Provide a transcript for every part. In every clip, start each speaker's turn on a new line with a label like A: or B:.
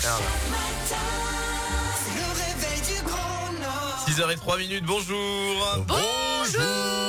A: Merde. 6h03, bonjour.
B: Bonjour.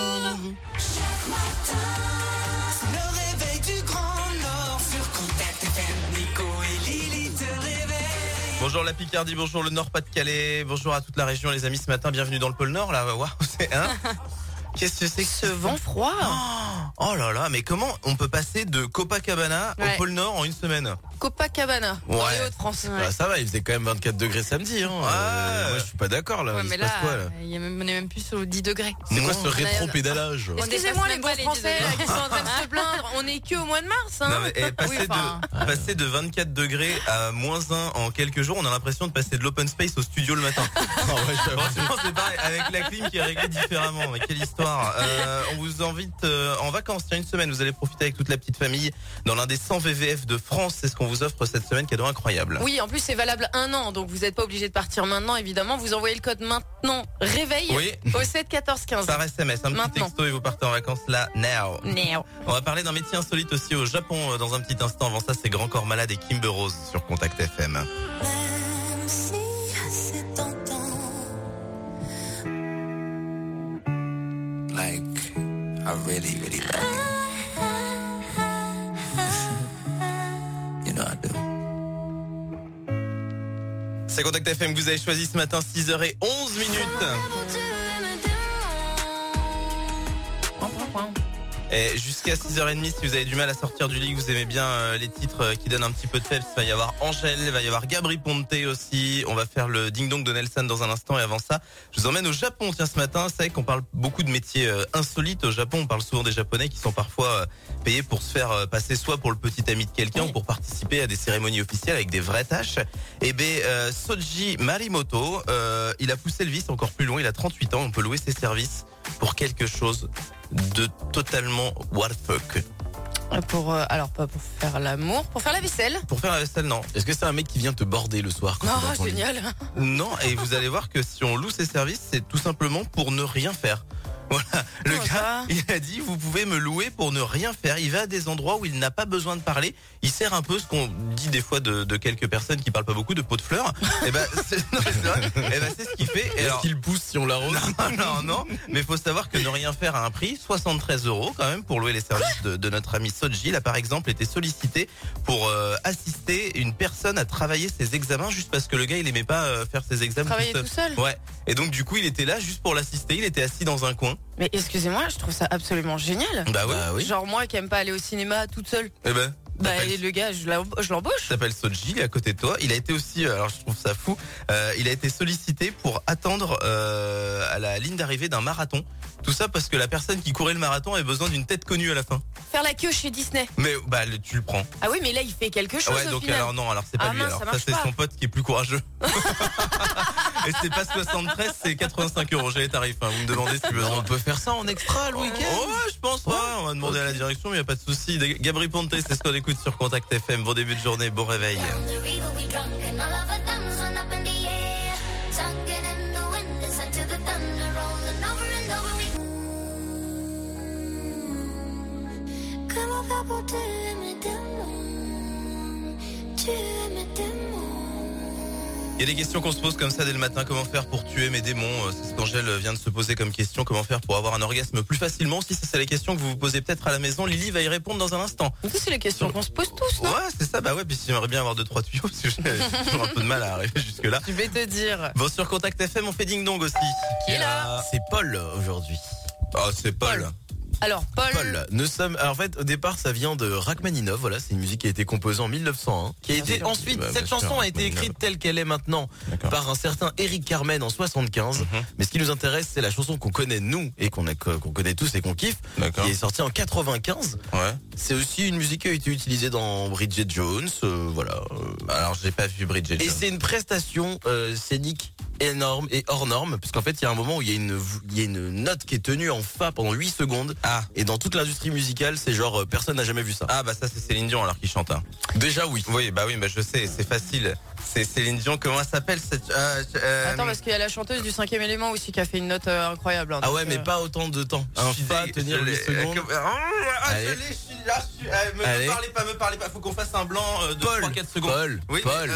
A: Bonjour la Picardie, bonjour le Nord-Pas-de-Calais, bonjour à toute la région les amis ce matin, bienvenue dans le pôle Nord là, waouh, c'est qu'est-ce que c'est que
B: ce vent froid?
A: Oh là là, mais comment on peut passer de Copacabana au pôle Nord en une semaine?
B: Copacabana, dans les Hauts-de-France.
C: Bah, ça va, il faisait quand même 24 degrés samedi. Hein. Moi, je suis pas d'accord là.
B: Mais là, on est même plus aux 10 degrés.
C: C'est quoi ce rétro-pédalage?
B: Excusez-moi les beaux Français qui sont en train de se plaindre. On est que au mois de mars. Hein.
A: Non, mais, passer de 24 degrés à -1 en quelques jours, on a l'impression de passer de l'open space au studio le matin. Franchement, c'est pareil, avec la clim qui est réglée différemment. Mais quelle histoire. On vous invite en vacances, tiens, une semaine. Vous allez profiter avec toute la petite famille dans l'un des 100 VVF de France. C'est ce qu'on vous offre cette semaine, cadeau incroyable.
B: Oui, en plus c'est valable 1 an, donc vous n'êtes pas obligé de partir maintenant, évidemment. Vous envoyez le code maintenant réveil au 7 14 15.
A: Par SMS, un petit texto et vous partez en vacances là, now. On va parler d'un métier insolite aussi au Japon dans un petit instant. Avant ça, c'est Grand Corps Malade et Kimber Rose sur Contact FM.
D: Même si c'est tentant, like I really love you. You know I do.
A: C'est Contact FM que vous avez choisi ce matin, 6h11. Et jusqu'à 6h30, si vous avez du mal à sortir du lit, vous aimez bien les titres qui donnent un petit peu de faible, il va y avoir Angèle, il va y avoir Gabri Ponte aussi. On va faire le ding-dong de Nelson dans un instant. Et avant ça, je vous emmène au Japon. Tiens, ce matin, c'est vrai qu'on parle beaucoup de métiers insolites au Japon. On parle souvent des Japonais qui sont parfois payés pour se faire passer soit pour le petit ami de quelqu'un ou pour participer à des cérémonies officielles avec des vraies tâches. Et Soji Marimoto, il a poussé le vice encore plus loin. Il a 38 ans. On peut louer ses services pour quelque chose de totalement what the fuck.
B: Alors pas pour faire l'amour, pour faire la vaisselle.
A: Pour faire la vaisselle, non.
C: Est-ce que c'est un mec qui vient te border le soir quand
B: Oh, génial.
A: Non, et vous allez voir que si on loue ses services, c'est tout simplement pour ne rien faire. Voilà, le gars, il a dit vous pouvez me louer pour ne rien faire. Il va à des endroits où il n'a pas besoin de parler. Il sert un peu ce qu'on dit des fois de quelques personnes qui parlent pas beaucoup de pot de fleurs. Et c'est vrai. C'est ce qu'il fait.
C: Est-ce qu'il pousse si on l'arrose?
A: Non. Mais faut savoir que ne rien faire a un prix, 73 € quand même pour louer les services de notre ami Soji. Il a par exemple été sollicité pour assister une personne à travailler ses examens juste parce que le gars il aimait pas faire ses examens
B: tout seul.
A: Ouais. Et donc du coup il était là juste pour l'assister. Il était assis dans un coin.
B: Mais excusez-moi, je trouve ça absolument génial.
A: Bah oui.
B: Genre moi qui aime pas aller au cinéma toute seule. Le gars, je l'embauche.
A: Il s'appelle Soji, il est à côté de toi. Il a été aussi, alors je trouve ça fou, il a été sollicité pour attendre à la ligne d'arrivée d'un marathon. Tout ça parce que la personne qui courait le marathon avait besoin d'une tête connue à la fin.
B: Faire la queue chez Disney.
A: Mais tu le prends.
B: Ah oui, mais là il fait quelque chose.
A: Ouais, donc
B: au final.
A: alors c'est pas lui.
B: Mince,
A: Alors ça c'est son pote qui est plus courageux. Et c'est pas 73, c'est 85 €. J'ai les tarifs. Vous me demandez si besoin.
C: On peut faire ça en extra le week-end.
A: Oh, ouais, je pense. Ouais, on va demander à la direction, mais y a pas de souci. Gabri Ponte, c'est ce qu'on écoute sur Contact FM. Bon début de journée, bon réveil.
D: Comment faire pour t'aimer tellement, tu aimes tellement.
A: Il y a des questions qu'on se pose comme ça dès le matin. Comment faire pour tuer mes démons? C'est ce qu'Angèle vient de se poser comme question. Comment faire pour avoir un orgasme plus facilement? Si c'est les questions que vous vous posez peut-être à la maison, Lily va y répondre dans un instant.
B: C'est les questions qu'on se pose tous, non?
A: Ouais, c'est ça. Bah ouais, puis j'aimerais bien avoir 2-3 tuyaux parce que j'ai toujours un peu de mal à arriver jusque là.
B: Je vais te dire.
A: Bon, sur Contact FM, on fait ding dong aussi.
B: Qui est là?
C: C'est Paul aujourd'hui.
A: Oh, c'est Paul.
B: Alors, Paul.
C: En fait, au départ, ça vient de Rachmaninov. Voilà, c'est une musique qui a été composée en 1901. Qui a été ensuite, cette chanson a été écrite telle qu'elle est maintenant par un certain Eric Carmen en 75. Mais ce qui nous intéresse, c'est la chanson qu'on connaît nous et qu'on connaît tous et qu'on kiffe. Qui est sortie en 95.
A: Ouais.
C: C'est aussi une musique qui a été utilisée dans Bridget Jones. Voilà.
A: Alors, j'ai pas vu Bridget Jones.
C: Et c'est une prestation scénique énorme et hors norme, parce qu'en fait il y a un moment où il y a une note qui est tenue en fa pendant 8 secondes. Et dans toute l'industrie musicale, c'est genre personne n'a jamais vu ça.
A: Ah bah ça c'est Céline Dion alors qui chante.
C: Déjà oui.
A: Oui, bah je sais, c'est facile. C'est Céline Dion, comment elle s'appelle cette
B: Attends, parce qu'il y a la chanteuse du 5e élément aussi qui a fait une note incroyable.
C: Ah ouais, mais pas autant de temps. Un fa, tenir 8 secondes.
A: Me parlez pas, faut qu'on fasse un blanc de 3-4 secondes.
C: Paul.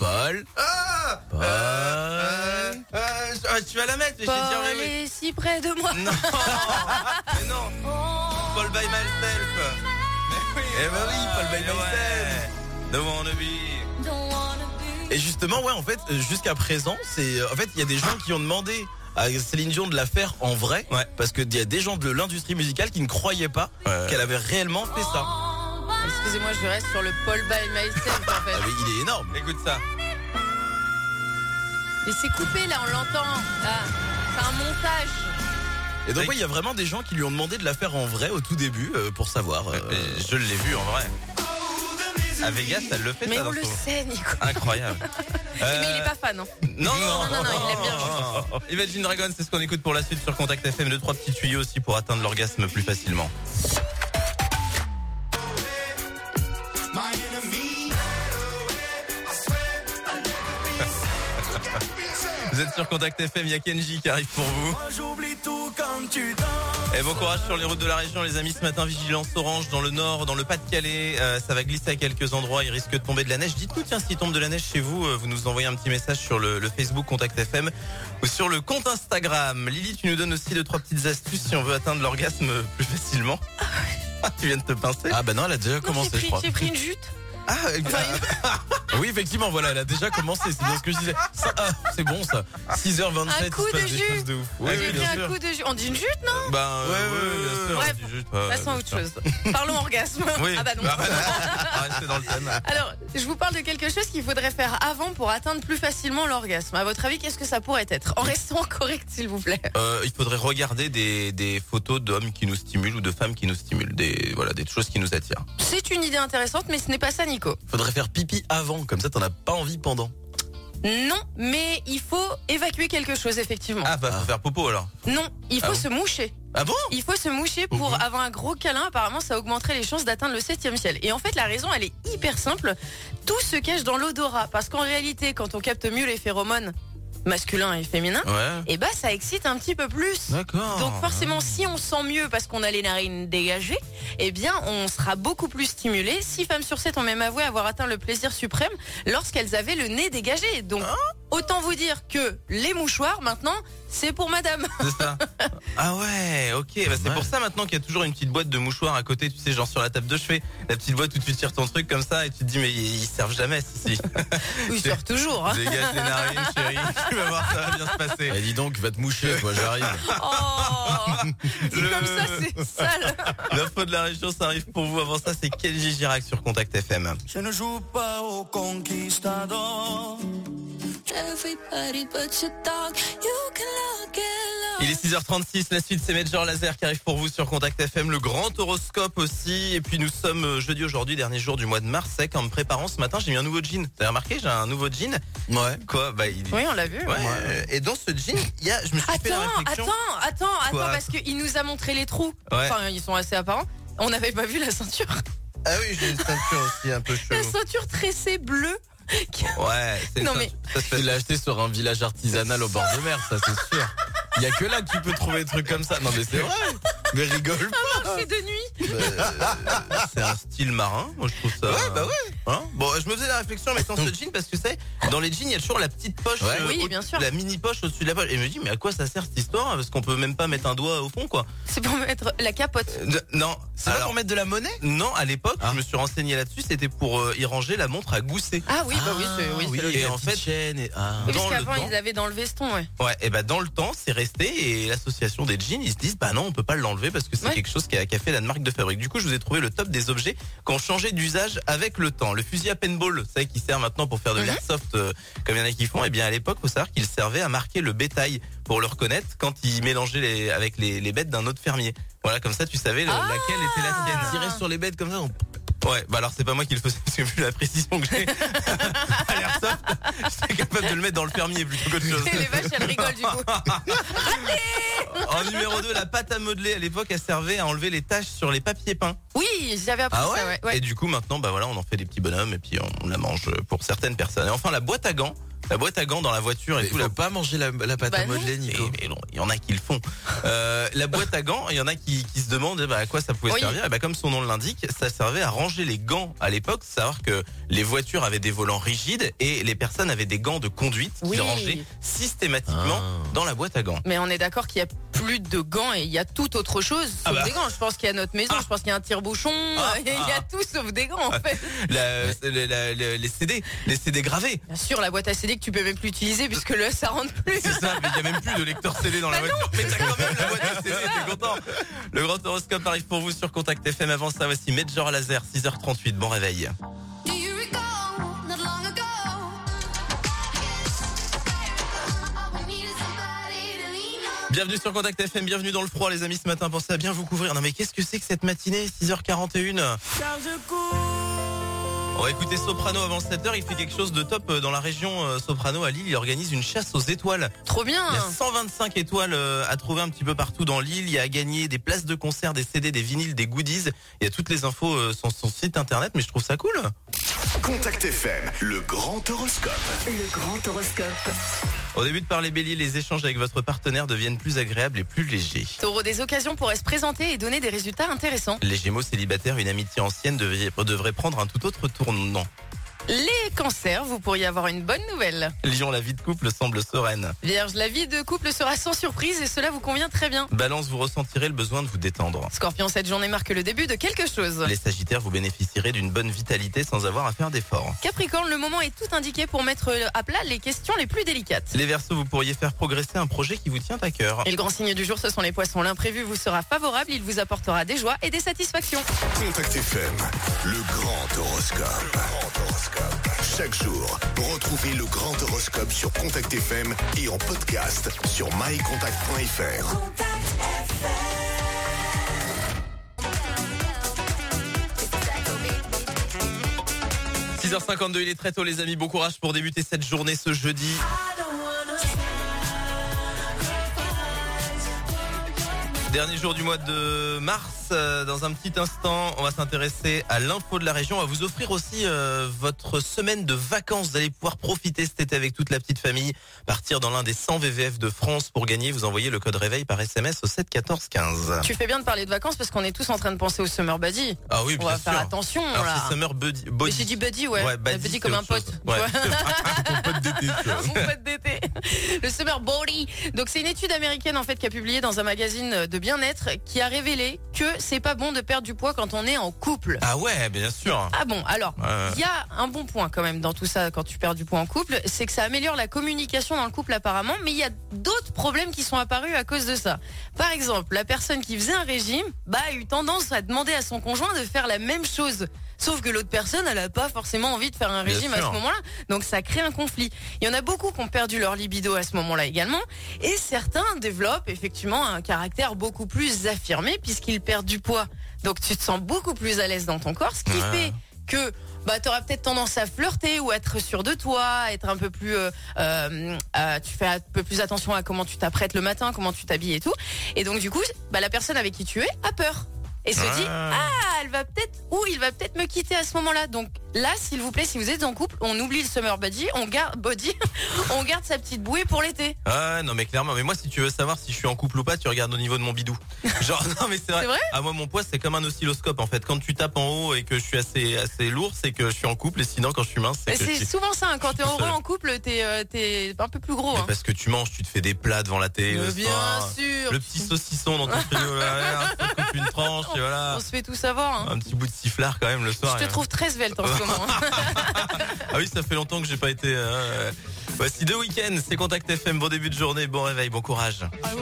A: Tu vas la mettre, mais
B: Paul
A: je vais dire
B: est si près de moi.
A: Non, mais non. Paul by myself. Mais oui.
C: Eh ben oui, Paul by myself.
A: Don't wanna be.
C: Et justement, ouais, en fait, jusqu'à présent, en fait, il y a des gens qui ont demandé à Céline Dion de la faire en vrai, parce qu'il y a des gens de l'industrie musicale qui ne croyaient pas qu'elle avait réellement fait ça.
B: Excusez-moi, je reste sur le Paul by myself en fait.
C: Ah mais il est énorme.
A: Écoute ça.
B: Et c'est coupé là, on l'entend. Là, c'est un montage.
C: Et donc il y a vraiment des gens qui lui ont demandé de la faire en vrai au tout début pour savoir.
A: Je l'ai vu en vrai. À Vegas, elle le fait.
B: Mais
A: ça,
B: on le sait, Nico.
A: Incroyable.
B: Mais il est pas fan, hein.
A: Non,
B: il aime bien.
A: Imagine Dragon, c'est ce qu'on écoute pour la suite sur Contact FM. 2-3 petits tuyaux aussi pour atteindre l'orgasme plus facilement. Vous êtes sur Contact FM, il y a Kenji qui arrive pour vous. Et bon courage sur les routes de la région les amis, ce matin vigilance orange dans le nord, dans le Pas-de-Calais, ça va glisser à quelques endroits, il risque de tomber de la neige. Dites-nous tiens s'il tombe de la neige chez vous, vous nous envoyez un petit message sur le Facebook Contact FM ou sur le compte Instagram. Lily, tu nous donnes aussi 2-3 petites astuces si on veut atteindre l'orgasme plus facilement. Tu viens de te pincer.
C: Ah bah non, elle a déjà commencé je crois.
B: J'ai pris une jute.
C: Oui, effectivement, voilà, elle a déjà commencé, c'est bien ce que je disais. Ça, c'est bon ça. 6h27,
B: un coup de jus.
C: De ouf.
B: J'ai pris un coup de jus. On dit une jute, non?
A: Ouais, bien sûr.
B: Bref, passons à autre chose. Parlons orgasme.
A: Oui.
B: Ah bah non.
A: Restez dans le thème.
B: Alors, je vous parle de quelque chose qu'il faudrait faire avant pour atteindre plus facilement l'orgasme. À votre avis, qu'est-ce que ça pourrait être? En restant correct, s'il vous plaît.
A: Il faudrait regarder des photos d'hommes qui nous stimulent ou de femmes qui nous stimulent. Des choses qui nous attirent.
B: C'est une idée intéressante, mais ce n'est pas ça, Nico.
C: Faudrait faire pipi avant, comme ça t'en as pas envie pendant.
B: Non, mais il faut évacuer quelque chose, effectivement.
A: Ah bah faut faire popo alors.
B: Non, il faut se moucher.
A: Ah bon?
B: Il faut se moucher pour avoir un gros câlin. Apparemment, ça augmenterait les chances d'atteindre le 7e ciel. Et en fait, la raison, elle est hyper simple. Tout se cache dans l'odorat. Parce qu'en réalité, quand on capte mieux les phéromones masculin et féminin, et bah ça excite un petit peu plus.
A: D'accord.
B: Donc forcément, si on sent mieux parce qu'on a les narines dégagées, eh bien on sera beaucoup plus stimulé. 6 femmes sur 7 ont même avoué avoir atteint le plaisir suprême lorsqu'elles avaient le nez dégagé. Donc autant vous dire que les mouchoirs maintenant, c'est pour madame.
A: C'est ça. Ah ouais, ok. Bah c'est pour ça maintenant qu'il y a toujours une petite boîte de mouchoirs à côté, tu sais, genre sur la table de chevet. La petite boîte où tu tires ton truc comme ça et tu te dis mais ils servent jamais, si.
B: Ils servent toujours. Hein.
A: Dégage les narines, chérie. Tu vas voir, ça va bien se passer.
C: Eh, dis donc, va te moucher, toi, j'arrive.
B: Comme ça, c'est sale.
A: L'info de la région, ça arrive pour vous. Avant ça, c'est Kenji Girac sur Contact FM.
E: Je ne joue pas au conquistador.
A: Il est 6h36, la suite c'est Major Laser qui arrive pour vous sur Contact FM, le grand horoscope aussi, et puis nous sommes jeudi aujourd'hui, dernier jour du mois de mars, sec. En me préparant ce matin, j'ai mis un nouveau jean. T'as remarqué, j'ai un nouveau jean.
C: Ouais.
A: Quoi? Bah,
B: oui, on l'a vu.
A: Ouais. Et dans ce jean, je me suis fait la réflexion.
B: Attends, parce qu'il nous a montré les trous.
A: Ouais.
B: Enfin, ils sont assez apparents. On n'avait pas vu la ceinture.
A: Ah oui, j'ai une ceinture aussi un peu chelou.
B: La ceinture tressée bleue.
A: Ouais, c'est
B: non,
A: mais
C: tu l'as acheté sur un village artisanal au bord de mer, ça c'est sûr. Il y a que là que tu peux trouver des trucs comme ça. Non mais c'est vrai. Mais rigole pas.
B: Un marché de nuit.
A: C'est un style marin, moi je trouve ça.
C: Ouais, bah ouais.
A: Hein, bon, je me faisais la réflexion en mettant ce jean parce que c'est dans les jeans, il y a toujours la petite poche,
B: oui, bien sûr.
A: La mini poche au-dessus de la poche. Et je me dis mais à quoi ça sert cette histoire? Parce qu'on peut même pas mettre un doigt au fond, quoi.
B: C'est pour mettre la capote.
A: Non,
C: c'est pas pour mettre de la monnaie?
A: Non, à l'époque, je me suis renseigné là-dessus, c'était pour y ranger la montre à gousset.
B: Ah oui, bah oui,
A: et en fait,
C: chaîne et
B: parce qu'avant ils avaient dans le veston,
A: Ouais, et bah dans le temps, c'est resté et l'association des jeans, ils se disent bah non, on peut pas l'enlever parce que c'est quelque chose qui a fait la marque de fabrique. Du coup, je vous ai trouvé le top des objets qui ont changé d'usage avec le temps. Le fusil à paintball, vous savez, qui sert maintenant pour faire de l'airsoft comme il y en a qui font. Et bien à l'époque, faut savoir qu'il servait à marquer le bétail pour le reconnaître quand il mélangeait avec les bêtes d'un autre fermier. Voilà, comme ça tu savais laquelle était la tienne.
C: Tirer sur les bêtes comme ça.
A: Ouais, bah alors c'est pas moi qui le faisais parce que vu la précision que j'ai à l'airsoft, j'étais capable de le mettre dans le fermier plutôt qu'autre chose.
B: Et les vaches elles rigolent du coup.
A: En numéro 2, la pâte à modeler. À l'époque, elle servait à enlever les taches sur les papiers peints.
B: Oui, j'avais appris ça, ouais.
A: Et du coup, maintenant, bah voilà, on en fait des petits bonhommes et puis on la mange pour certaines personnes. Et enfin, la boîte à gants. La boîte à gants dans la voiture et tout.
C: Faut pas manger la pâte à modeler, Nico.
A: Mais non, il y en a qui le font. La boîte à gants, il y en a qui se demandent à quoi ça pouvait servir. Et comme son nom l'indique, ça servait à ranger les gants à l'époque. Savoir que les voitures avaient des volants rigides et les personnes avaient des gants de conduite qui rangeaient systématiquement dans la boîte à gants.
B: Mais on est d'accord qu'il y a plus de gants et il y a tout autre chose sauf des gants. Je pense qu'il y a notre maison, je pense qu'il y a un tire-bouchon, il y a tout sauf des gants en fait.
A: Les CD gravés.
B: Bien sûr, la boîte à CD que tu peux même plus utiliser puisque là ça rentre plus.
A: C'est ça, mais il n'y a même plus de lecteur CD dans la voiture. Mais t'as quand même la boîte à CD, t'es content. Le grand horoscope arrive pour vous sur Contact FM. Avant ça, voici Major Lazer, 6h38. Bon réveil. Bienvenue sur Contact FM, bienvenue dans le froid les amis ce matin, pensez à bien vous couvrir. Non mais qu'est-ce que c'est que cette matinée, 6h41. On va écouter Soprano avant 7h, il fait quelque chose de top dans la région Soprano à Lille, il organise une chasse aux étoiles.
B: Trop bien.
A: Il y a 125 étoiles à trouver un petit peu partout dans l'île, il y a à gagner des places de concert, des CD, des vinyles, des goodies. Il y a toutes les infos sur son site internet, mais je trouve ça cool.
F: Contact FM, le grand horoscope.
G: Le grand horoscope.
A: Au début de parler bélier, les échanges avec votre partenaire deviennent plus agréables et plus légers.
B: Taureau, des occasions pourraient se présenter et donner des résultats intéressants.
A: Les gémeaux célibataires, une amitié ancienne devrait prendre un tout autre tournant.
B: Les cancers, vous pourriez avoir une bonne nouvelle.
A: Lion, la vie de couple semble sereine.
B: Vierge, la vie de couple sera sans surprise et cela vous convient très bien.
A: Balance, vous ressentirez le besoin de vous détendre.
B: Scorpion, cette journée marque le début de quelque chose.
A: Les sagittaires, vous bénéficierez d'une bonne vitalité sans avoir à faire d'efforts.
B: Capricorne, le moment est tout indiqué pour mettre à plat les questions les plus délicates.
A: Les Verseaux, vous pourriez faire progresser un projet qui vous tient à cœur.
B: Et le grand signe du jour, ce sont les poissons. L'imprévu vous sera favorable, il vous apportera des joies et des satisfactions.
F: Contact FM, le grand horoscope. Chaque jour, retrouvez le grand horoscope sur Contact FM et en podcast sur mycontact.fr.
A: 6h52, il est très tôt les amis, bon courage pour débuter cette journée ce jeudi. Dernier jour du mois de mars, dans un petit instant, on va s'intéresser à l'info de la région. On va vous offrir aussi votre semaine de vacances. Vous allez pouvoir profiter cet été avec toute la petite famille, partir dans l'un des 100 VVF de France. Pour gagner, vous envoyez le code réveil par SMS au 7 14 15.
B: Tu fais bien de parler de vacances parce qu'on est tous en train de penser au Summer Buddy.
A: Ah oui, bien sûr.
B: On va faire attention.
A: Alors
B: là.
A: c'est Summer Buddy.
B: Mais j'ai dit Buddy, ouais. Buddy comme un pote.
A: Ouais. Ton pote d'été.
B: Mon pote d'été. Le Summer Body. Donc c'est une étude américaine en fait qui a publié dans un magazine de bien-être qui a révélé que c'est pas bon de perdre du poids quand on est en couple.
A: Ah ouais, bien sûr.
B: Ah bon, alors, il y a un bon point quand même dans tout ça quand tu perds du poids en couple, c'est que ça améliore la communication dans le couple apparemment, mais il y a d'autres problèmes qui sont apparus à cause de ça. Par exemple, la personne qui faisait un régime, a eu tendance à demander à son conjoint de faire la même chose. Sauf que l'autre personne, elle a pas forcément envie de faire un régime à ce moment-là. Donc ça crée un conflit. Il y en a beaucoup qui ont perdu leur libido à ce moment-là également. Et certains développent effectivement un caractère beaucoup plus affirmé puisqu'ils perdent du poids. Donc tu te sens beaucoup plus à l'aise dans ton corps, ce qui fait que t'auras peut-être tendance à flirter ou à être sûr de toi, être un peu plus tu fais un peu plus attention à comment tu t'apprêtes le matin, comment tu t'habilles et tout. Et donc du coup, la personne avec qui tu es a peur. Et se dit, il va peut-être me quitter à ce moment-là. Donc là, s'il vous plaît, si vous êtes en couple, on oublie le Summer Body, on garde sa petite bouée pour l'été.
A: Ah non mais clairement, mais moi si tu veux savoir si je suis en couple ou pas, tu regardes au niveau de mon bidou. Genre non mais c'est vrai. Ah moi mon poids c'est comme un oscilloscope en fait. Quand tu tapes en haut et que je suis assez lourd, c'est que je suis en couple et sinon quand je suis mince,
B: c'est souvent ça. Quand t'es heureux en couple, t'es un peu plus gros.
A: Hein. Parce que tu manges, tu te fais des plats devant la télé.
B: Bien sûr.
A: Le petit saucisson dans ton frigo, tu coupes une tranche. Et voilà.
B: On se fait tout savoir. Hein.
A: Un petit bout de sifflard quand même le soir.
B: Je te trouve très svelte en ce moment.
A: Ah oui, ça fait longtemps que j'ai pas été. Voici The Weeknd, c'est Contact FM. Bon début de journée, bon réveil, bon courage.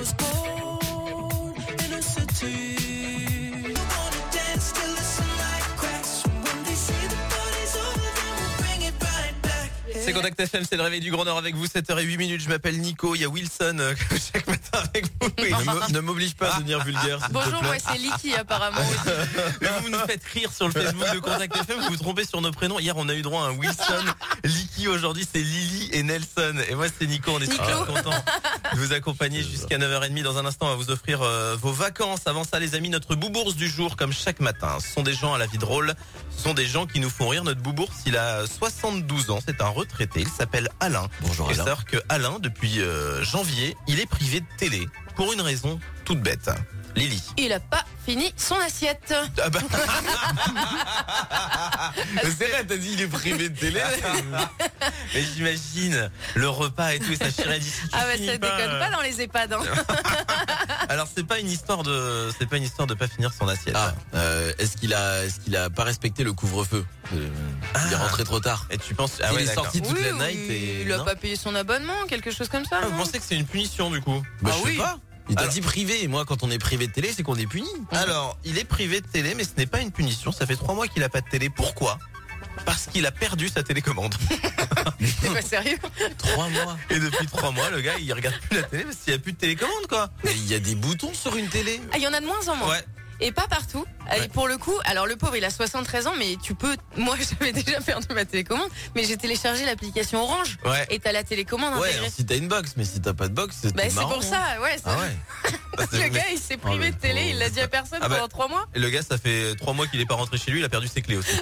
A: C'est Contact FM, c'est le réveil du Grand Nord avec vous, 7h08. Je m'appelle Nico, il y a Wilson chaque matin avec vous.
C: Ne m'oblige pas à devenir vulgaire.
B: Bonjour, moi c'est Liki apparemment.
A: Mais vous nous faites rire sur le Facebook de Contact FM, vous vous trompez sur nos prénoms. Hier on a eu droit à un Wilson, Liki, aujourd'hui c'est Lily et Nelson. Et moi c'est Nico, on est super contents. vous accompagner jusqu'à 9h30. Dans un instant, on va vous offrir vos vacances. Avant ça, les amis, notre boubourse du jour, comme chaque matin. Ce sont des gens à la vie drôle. Ce sont des gens qui nous font rire. Notre boubourse, il a 72 ans. C'est un retraité. Il s'appelle Alain.
C: Bonjour Alain.
A: C'est-à-dire que Alain, depuis janvier, il est privé de télé. Pour une raison toute bête. Lily.
B: Il a pas fini son assiette.
A: Ah bah.
C: C'est vrai, t'as dit il est privé de télé.
A: Mais j'imagine le repas et tout, et ça chierait d'ici.
B: Ah ouais, ça déconne pas dans les EHPAD. Hein.
A: Alors c'est pas une histoire de pas finir son assiette.
C: Ah, est-ce qu'il a pas respecté le couvre-feu? Il est rentré trop tard.
A: Et tu penses
C: il est sorti toute la night et
B: il a pas payé son abonnement, quelque chose comme ça.
A: Ah, vous pensez que c'est une punition du coup?
C: Bah,
B: Ah
C: je sais
B: oui.
C: pas. Il t'a dit privé, et moi quand on est privé de télé, c'est qu'on est puni.
A: Alors, il est privé de télé, mais ce n'est pas une punition. Ça fait 3 mois qu'il a pas de télé. Pourquoi? Parce qu'il a perdu sa télécommande.
B: C'est pas sérieux?
C: 3 mois.
A: Et depuis 3 mois, le gars, il regarde plus la télé parce qu'il n'y a plus de télécommande, quoi.
C: Mais il y a des boutons sur une télé.
B: Ah, il y en a de moins en moins.
A: Ouais.
B: Et pas partout.
A: Ouais.
B: Et pour le coup, alors le pauvre, il a 73 ans, mais moi, j'avais déjà perdu ma télécommande, mais j'ai téléchargé l'application Orange.
A: Ouais.
B: Et t'as la télécommande
C: Ouais,
B: intégrée.
C: alors si t'as une box, mais si t'as pas de box, c'est
B: Bah, c'est
C: marrant,
B: pour ça, ouais.
C: Ah ouais.
B: Le gars, il s'est privé de télé, il l'a dit à personne
A: Ah bah.
B: pendant 3 mois.
A: Et le gars, ça fait 3 mois qu'il est pas rentré chez lui, il a perdu ses clés aussi.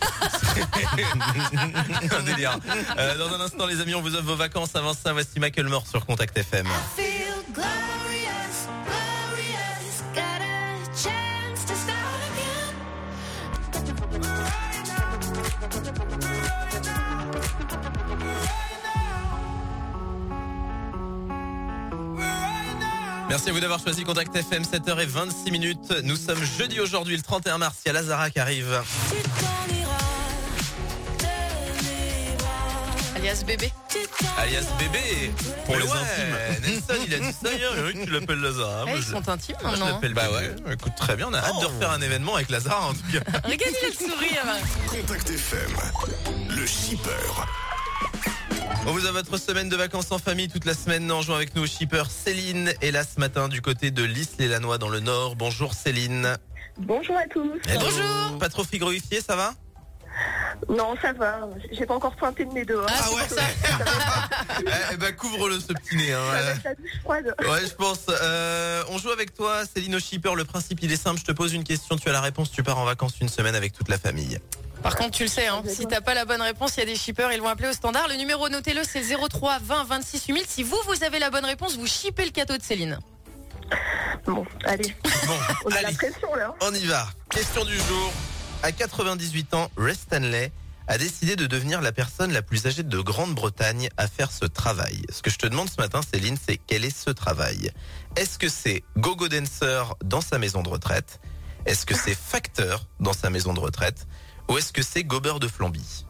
A: Un délire. Dans un instant, les amis, on vous offre vos vacances. Avant ça, voici Michael Moore sur Contact FM.
D: Feel glorious, glorious. Got a chance to start
A: Merci à vous d'avoir choisi Contact FM, 7h26. Nous sommes jeudi aujourd'hui, le 31 mars. Il y a Lazara qui arrive.
B: Alias bébé.
A: Alias bébé.
C: Pour les
A: intimes. Nelson, il a dit ça hier. Tu l'appelles Lazara.
B: Ah,
A: Moi,
B: ils
A: je-
B: sont intimes
A: moi, je
B: maintenant.
A: l'appelle bah ouais. Écoute, très bien. On a hâte de refaire un événement avec Lazara, en tout cas.
B: Regardez le sourire.
F: Contact FM, le shipper.
A: On vous a votre semaine de vacances en famille toute la semaine. En jouant avec nous au shipper Céline est là ce matin du côté de l'Isle-et-Lannoy dans le Nord. Bonjour Céline.
H: Bonjour à tous.
A: Hello.
B: Bonjour.
A: Pas trop frigorifié, ça va?
H: Non, ça va. J'ai pas encore pointé le nez dehors.
B: Ah, c'est
A: ouais.
B: pour ça.
A: Eh ben couvre-le ce petit nez. Hein.
H: Ça va être la douche froide.
A: Ouais, je pense. On joue avec toi, Céline au shipper. Le principe, il est simple. Je te pose une question, tu as la réponse, tu pars en vacances une semaine avec toute la famille.
B: Par contre, tu le sais, hein, si t'as pas la bonne réponse, il y a des shippers, ils vont appeler au standard. Le numéro, notez-le, c'est 03 20 26 8000. Si vous avez la bonne réponse, vous shippez le cadeau de Céline.
H: Bon, allez.
A: Bon,
H: On a la
A: allez,
H: pression là.
A: on y va. Question du jour. À 98 ans, Ray Stanley a décidé de devenir la personne la plus âgée de Grande-Bretagne à faire ce travail. Ce que je te demande ce matin, Céline, c'est quel est ce travail? Est-ce que c'est go-go dancer dans sa maison de retraite? Est-ce que c'est facteur dans sa maison de retraite? Ou est-ce que c'est gobeur de Flambie?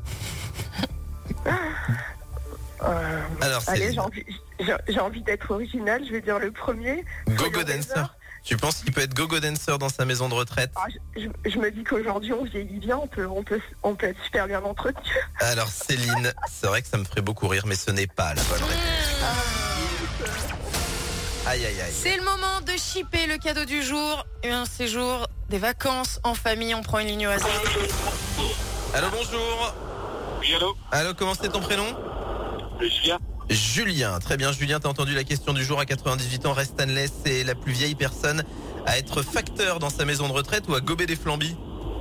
A: Alors,
H: Allez,
A: Céline,
H: j'ai envie d'être original. Je vais dire le premier.
A: go-go
H: Soyons
A: dancer.
H: raiseurs.
A: Tu penses qu'il peut être go-go dancer dans sa maison de retraite?
H: Ah, je me dis qu'aujourd'hui on vieillit bien, on peut être super bien entretenu.
A: Alors Céline, c'est vrai que ça me ferait beaucoup rire, mais ce n'est pas la bonne réponse. Aïe aïe aïe.
B: C'est le moment de shipper le cadeau du jour. Un séjour, des vacances en famille. On prend une ligne au hasard.
A: Allô, bonjour.
I: Oui, allô,
A: Allô, comment c'est ton prénom?
I: Julien.
A: Julien. Très bien, Julien, t'as entendu la question du jour. À 98 ans, Ray Stanley, c'est la plus vieille personne à être facteur dans sa maison de retraite ou à gober des flambis?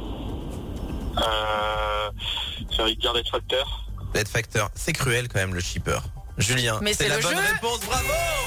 I: J'ai envie de dire d'être facteur.
A: D'être facteur. C'est cruel quand même, le shipper. Julien,
B: Mais c'est
A: la
B: le
A: bonne
B: jeu.
A: réponse, bravo.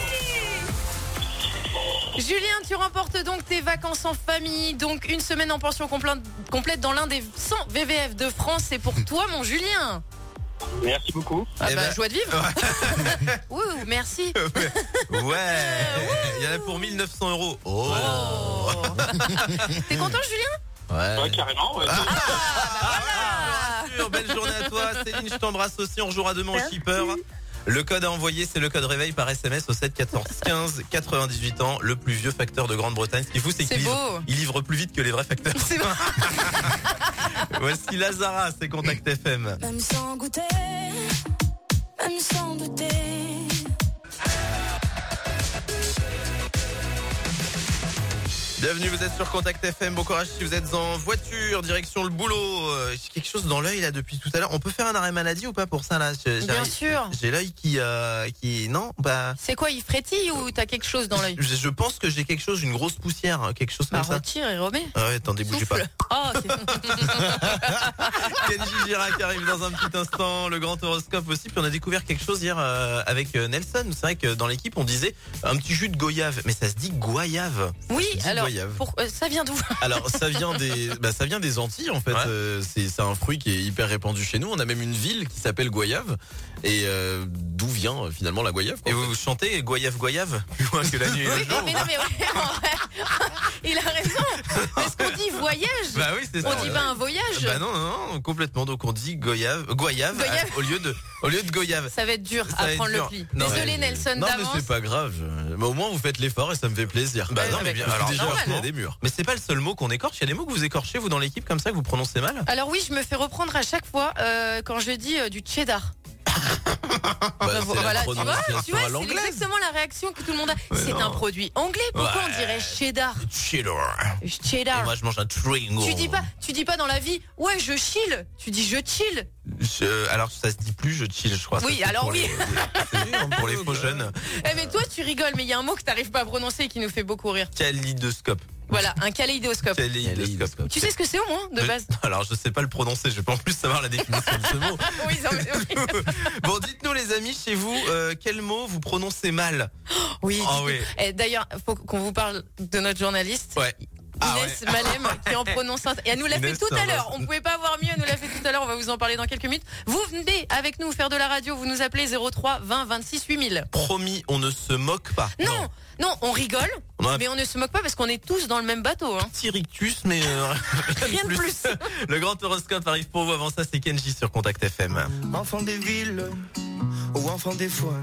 B: Julien, tu remportes donc tes vacances en famille. Donc une semaine en pension complète dans l'un des 100 VVF de France. C'est pour toi, mon Julien.
I: Merci beaucoup.
B: Ah
A: Eh
B: bah,
A: ben-
B: joie de vivre. Ouh, merci.
A: Ouais. Il y en a pour 1900 €. Oh.
B: Oh. T'es content, Julien?
I: Ouais, carrément. Ouais.
B: Ah,
A: Bien sûr, belle journée à toi, Céline, je t'embrasse aussi, on jouera demain au
H: Merci.
A: shipper. Le code à envoyer, c'est le code réveil par SMS au 7 14 15. 98 ans, le plus vieux facteur de Grande-Bretagne. Ce qui est fou, c'est
B: C'est
A: qu'il
B: beau.
A: il livre plus vite que les vrais facteurs.
B: C'est bon.
A: Voici Lazara, c'est Contact FM.
D: Même sans goûter, même sans douter.
A: Bienvenue, vous êtes sur Contact FM. Bon courage si vous êtes en voiture, direction le boulot. J'ai quelque chose dans l'œil là depuis tout à l'heure. On peut faire un arrêt maladie ou pas pour ça là?
B: Bien sûr.
A: J'ai l'œil qui non
B: C'est quoi, il frétille ou t'as quelque chose dans l'œil?
A: Je pense que j'ai quelque chose, une grosse poussière, quelque chose comme ça.
B: Retire et remets.
A: Ah ouais, attendez, bougez pas.
B: Oh,
A: Kenji Girac arrive dans un petit instant, le grand horoscope aussi. Puis on a découvert quelque chose hier avec Nelson. C'est vrai que dans l'équipe on disait un petit jus de goyave, mais ça se dit goyave.
B: Oui, alors ça vient d'où?
C: Alors ça vient des Antilles en fait. Ouais. C'est un fruit qui est hyper répandu chez nous. On a même une ville qui s'appelle Goyave. Et d'où vient finalement la goyave quoi,
A: et vous chantez goyave goyave plus loin que la nuit et le jour.
B: Mais non mais il a raison. Parce qu'on dit voyage.
A: Bah oui, c'est ça.
B: On dit pas un voyage.
A: Bah non, complètement. Donc on dit goyave au lieu de goyave.
B: Ça va être dur à prendre le pli. Désolé Nelson d'avance.
C: Non mais c'est pas grave. Mais au moins vous faites l'effort et ça me fait plaisir.
A: Bah non mais bien. Alors
C: déjà il y a des murs.
A: Mais c'est pas le seul mot qu'on écorche. Il y a des mots que vous écorchez vous dans l'équipe comme ça que vous prononcez mal.
B: Alors oui, je me fais reprendre à chaque fois quand je dis du cheddar.
C: Voilà,
B: tu vois, c'est exactement la réaction que tout le monde a. Ouais, c'est un produit anglais. Pourquoi on dirait cheddar? Cheddar.
A: Et moi, je mange un Tringo.
B: Tu dis pas dans la vie, ouais, je chill. Tu dis je chill.
A: Alors, ça se dit plus, je chill, je crois.
B: Oui, alors oui.
A: Pour les faux jeunes.
B: Mais toi, tu rigoles, mais il y a un mot que t'arrives pas à prononcer et qui nous fait beaucoup rire.
A: Kaléidoscope.
B: Voilà, un kaléidoscope. Tu sais ce que c'est au moins, de base?
A: Alors, je sais pas le prononcer, je vais pas en plus savoir la définition de ce mot.
B: Oui,
A: Bon, dites-nous les amis, chez vous, quel mot vous prononcez mal?
B: Oui. Et d'ailleurs, faut qu'on vous parle de notre journaliste.
A: Ouais.
B: Inès Malem qui en prononce et elle nous l'a fait tout à l'heure. On pouvait pas avoir mieux, elle nous l'a fait tout à l'heure. On va vous en parler dans quelques minutes. Vous venez avec nous faire de la radio. Vous nous appelez 03 20 26 8000.
A: Promis, on ne se moque pas.
B: Non, on rigole, mais on ne se moque pas parce qu'on est tous dans le même bateau.
A: Petit rictus, mais
B: rien de plus.
A: Le grand horoscope arrive pour vous. Avant ça, c'est Kenji sur Contact FM.
E: Enfant des villes ou enfant des foins.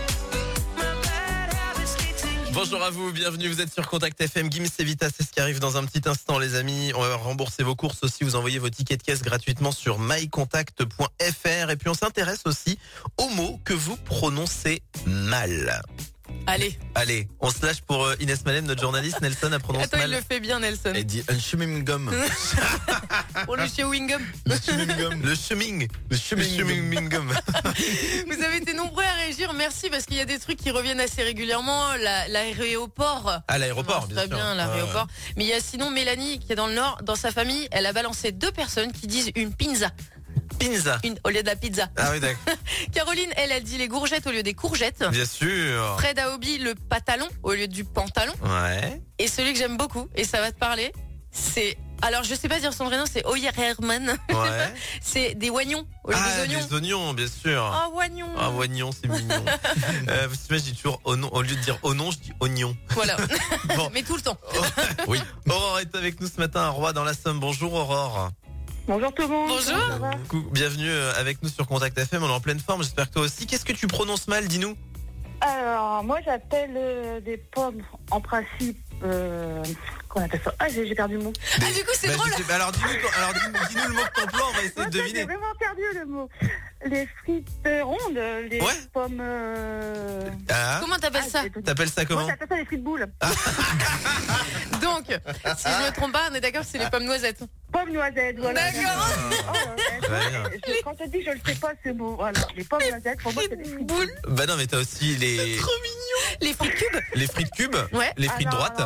A: Bonjour à vous, bienvenue, vous êtes sur Contact FM. Gims et Vita, c'est ce qui arrive dans un petit instant les amis. On va rembourser vos courses aussi, vous envoyez vos tickets de caisse gratuitement sur mycontact.fr. Et puis on s'intéresse aussi aux mots que vous prononcez mal.
B: Allez,
A: on se lâche pour Inès Malem, notre journaliste. Nelson a prononcé mal.
B: Attends, il le fait bien Nelson.
C: Elle dit un chewing gum.
B: Pour le chewing gum.
A: Le chewing gum.
B: Vous avez été nombreux à réagir, merci parce qu'il y a des trucs qui reviennent assez régulièrement. L'aéroport.
A: Ah, l'aéroport, bien sûr.
B: Très bien, l'aéroport. Mais il y a sinon Mélanie qui est dans le Nord, dans sa famille, elle a balancé 2 personnes qui disent une pinza. Au lieu de la pizza.
A: Ah oui, d'accord.
B: Caroline, elle dit les courgettes au lieu des courgettes.
A: Bien sûr.
B: Fred Aobi, le pantalon au lieu du pantalon.
A: Ouais.
B: Et celui que j'aime beaucoup, et ça va te parler, c'est... Alors, je sais pas dire son vrai nom, c'est Oyer Herman.
A: Ouais.
B: C'est des oignons au lieu des oignons.
A: Des oignons, bien sûr.
B: Oh, oignons.
A: Ah, oignons, c'est mignon. Je dis toujours au lieu de dire oignon, je dis oignon.
B: Voilà. Bon. Mais tout le temps.
A: Oui. Aurore est avec nous ce matin, un roi dans la Somme. Bonjour, Aurore.
H: Bonjour tout le monde.
B: Bonjour.
A: Bienvenue avec nous sur Contact FM, on est en pleine forme, j'espère que toi aussi. Qu'est-ce que tu prononces mal, dis-nous?
H: Alors, moi j'appelle des pommes en principe... Qu'on appelle ça? Ah, j'ai perdu le mot.
B: Du coup, c'est drôle.
A: Alors, dis-nous le mot que t'emploies, on va essayer de deviner.
H: J'ai vraiment perdu le mot. Les frites rondes, les pommes...
B: Comment t'appelles ça?
A: T'appelles ça comment?
H: Moi, j'appelle ça les frites boules.
B: Donc, si je me trompe pas, on est d'accord, c'est les pommes noisettes.
H: Pommes noisettes, voilà.
B: D'accord.
H: Quand tu dis je le sais pas ce mot, voilà. Les pommes noisettes, pour moi, c'est des frites boules.
A: Bah non, mais t'as aussi les...
B: C'est trop mignon. Les frites cubes.
A: Les frites cubes.
B: Ouais.
A: Les frites droites.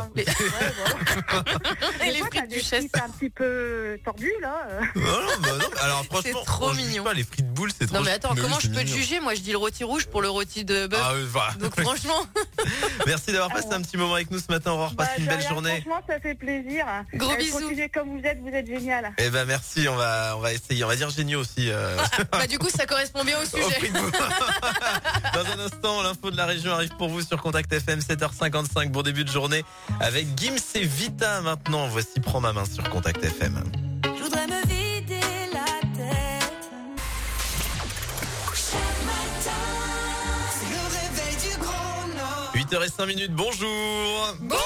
B: Et les frites duchesse.
H: C'est un petit peu tordu, là.
A: Non. Alors franchement,
B: c'est trop mignon.
A: Pas, les frites boules, c'est trop.
B: Non mais attends, comment je peux te juger? Moi, je dis le rôti rouge pour le rôti de bœuf.
A: Ah oui, voilà.
B: Donc franchement.
A: Merci d'avoir passé un petit moment avec nous ce matin, Aurore. Passe une belle journée.
H: Franchement, ça fait plaisir.
B: Gros bisous.
H: Continuez comme vous êtes génial.
A: Eh ben merci, on va essayer. On va dire géniaux aussi.
B: Bah du coup, ça correspond bien au sujet.
A: Dans un instant, l'info de la région arrive pour vous sur Contact FM, 7h55. Bon début de journée avec Gims et Vita maintenant. Voici Prends ma main sur Contact FM.
D: Je voudrais me vider la tête. Chaque matin, c'est le réveil du Grand Nord.
A: 8h05, bonjour.
B: Bonjour.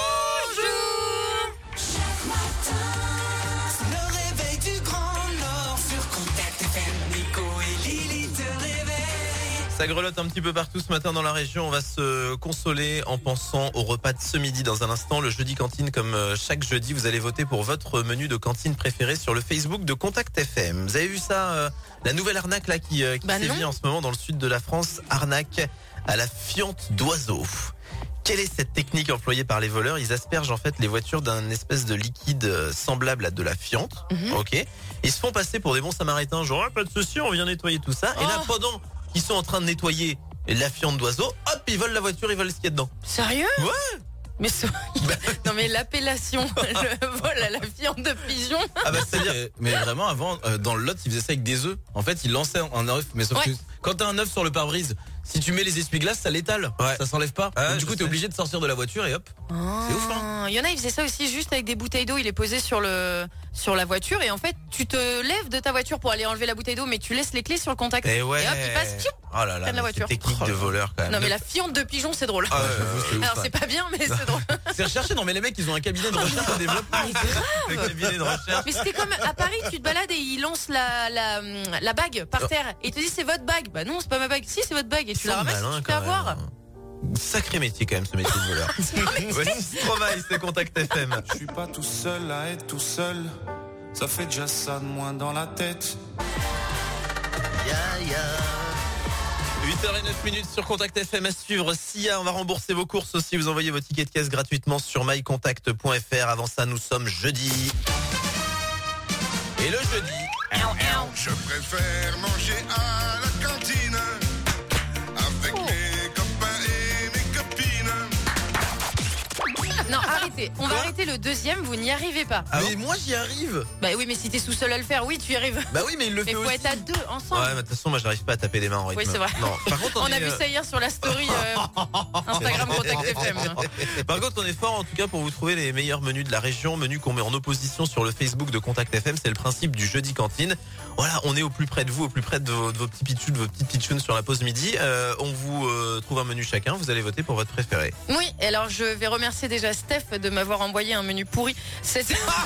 D: Chaque matin, c'est le réveil du Grand Nord sur Contact FM. Nico et Lily te réveillent.
A: Ça grelotte un petit peu partout ce matin dans la région. On va se consoler en pensant au repas de ce midi dans un instant. Le jeudi cantine, comme chaque jeudi, vous allez voter pour votre menu de cantine préféré sur le Facebook de Contact FM. Vous avez vu ça, la nouvelle arnaque là qui sévit en ce moment dans le sud de la France, arnaque à la fiente d'oiseau. Quelle est cette technique employée par les voleurs? Ils aspergent en fait les voitures d'un espèce de liquide semblable à de la fiente. Ok. Ils se font passer pour des bons samaritains. Genre, pas de souci, on vient nettoyer tout ça. Et là, pendant qu'ils sont en train de nettoyer la fiente d'oiseau, hop, ils volent la voiture, ils volent ce qu'il y a dedans.
B: Sérieux?
A: Ouais.
B: Mais non mais l'appellation, le vol à la fiente de pigeon.
C: Ah bah c'est-à-dire, mais vraiment avant, dans le Lot, ils faisaient ça avec des œufs. En fait, ils lançaient un œuf, mais sauf que quand t'as un œuf sur le pare-brise, si tu mets les essuie-glaces, ça l'étale. Ça s'enlève pas. Donc, du coup, t'es obligé de sortir de la voiture et hop. C'est ouf, hein.
B: Il y en a, ils faisaient ça aussi juste avec des bouteilles d'eau. Il est posé sur la voiture et en fait, tu te lèves de ta voiture pour aller enlever la bouteille d'eau, mais tu laisses les clés sur le contact. Et hop, il passe.
A: Oh là là,
B: la voiture.
A: Technique de voleur quand même.
B: Non mais la fiente de pigeon, c'est drôle. Alors c'est pas bien, mais c'est drôle.
C: C'est recherché. Non mais les mecs, ils ont un cabinet de recherche et développement.
B: C'est grave.
A: Cabinet de recherche.
B: Mais c'était comme à Paris, tu te balades et ils lancent la bague par terre et ils te disent c'est votre bague. Bah non, c'est pas ma bague. Si, c'est votre bague et tu la ramasses, tu peux avoir.
A: Sacré métier quand même ce métier de voleur. Voici Stromae, c'est Contact FM.
E: Je suis pas tout seul à être tout seul. Ça fait déjà ça de moins dans la tête.
A: 8h09 sur Contact FM à suivre. Sia, on va rembourser vos courses aussi. Vous envoyez vos tickets de caisse gratuitement sur mycontact.fr. Avant ça, nous sommes jeudi. Et le jeudi,
F: Je préfère manger à la cantine avec mes copains et mes copines.
B: Non, arrêtez. On va arrêter le deuxième, vous n'y arrivez pas.
C: Ah mais moi j'y arrive.
B: Bah oui, mais si t'es tout seul à le faire, oui, tu y arrives.
C: Bah oui, mais il le fait
B: faut
C: aussi.
B: être à deux ensemble.
A: Ouais, mais de toute façon, moi, j'arrive pas à taper des mains en rythme.
B: Oui, c'est vrai.
A: Non. Par contre,
B: on a vu ça hier sur la story Instagram Contact FM.
A: Par contre, on est fort en tout cas pour vous trouver les meilleurs menus de la région, menus qu'on met en opposition sur le Facebook de Contact FM. C'est le principe du jeudi cantine. Voilà, on est au plus près de vous, au plus près de vos petits pitchouns, de vos petites pitchounes sur la pause midi. On vous trouve un menu chacun. Vous allez voter pour votre préféré.
B: Oui, et alors je vais remercier déjà Steph de m'avoir envoyé un menu pourri. Non,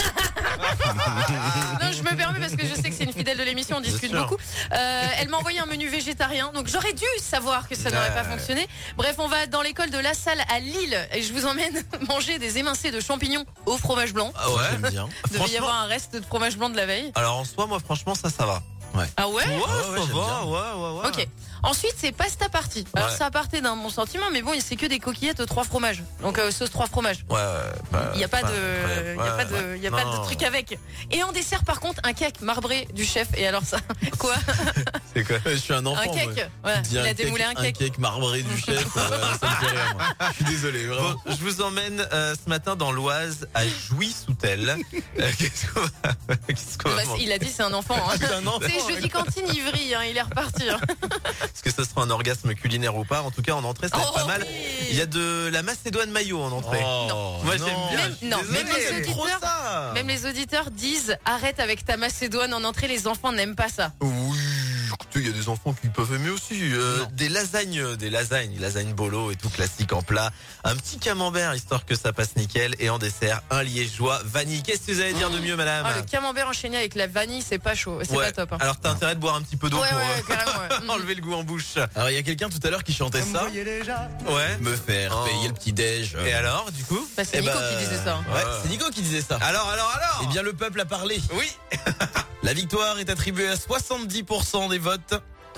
B: je me permets parce que je sais que c'est une fidèle de l'émission, on discute beaucoup. Elle m'a envoyé un menu végétarien, donc j'aurais dû savoir que ça n'aurait pas fonctionné. Bref, on va dans l'école de La Salle à Lille et je vous emmène manger des émincés de champignons au fromage blanc.
A: Ah ouais,
C: j'aime bien.
B: Il devait y avoir un reste de fromage blanc de la veille.
A: Alors en soi, moi franchement, ça va.
C: Ouais.
B: Ah ouais?
A: Ouais, ça va, ouais.
B: Ok. Ensuite, c'est pasta party. Alors, ça a parté d'un bon sentiment, mais bon, c'est que des coquillettes aux 3 fromages. Donc, sauce 3 fromages.
A: Ouais.
B: Il n'y a pas de truc avec. Et en dessert, par contre, un cake marbré du chef. Et alors ça, quoi?
C: C'est quoi? Je suis un enfant.
B: Un cake. Ouais. Il a démoulé un cake.
C: Un cake marbré du chef. Ça me fait rire, moi. Je suis désolé, vraiment.
A: Bon, je vous emmène ce matin dans l'Oise à Jouy-Soutel. Qu'est-ce qu'on va
B: il a dit c'est un enfant. Hein.
A: C'est un enfant.
B: C'est jeudi cantine Ivry. Il est reparti.
A: Est-ce que ce sera un orgasme culinaire ou pas? En tout cas, en entrée, ça va être pas mal.
B: Oui.
A: Il y a de la Macédoine mayo en entrée.
B: Non.
A: Moi, j'aime bien.
B: Même les auditeurs disent arrête avec ta Macédoine en entrée. Les enfants n'aiment pas ça.
A: Oui. Écoutez, il y a des enfants qui peuvent aimer aussi. Des lasagnes bolo et tout classique en plat. Un petit camembert histoire que ça passe nickel. Et en dessert, un liégeois vanille. Qu'est-ce que vous allez dire de mieux, madame?
B: Le camembert enchaîné avec la vanille, c'est pas chaud. C'est pas top. Hein.
A: Alors t'as intérêt de boire un petit peu d'eau
B: pour
A: enlever le goût en bouche.
C: Alors il y a quelqu'un tout à l'heure qui chantait ça.
A: Ouais.
C: Me faire payer le petit déj.
A: Et alors, du coup?
B: Bah, c'est Nico qui disait ça.
C: Ouais, c'est Nico qui disait ça.
A: Alors.
C: Eh bien le peuple a parlé.
A: Oui.
C: La victoire est attribuée à 70% des votes.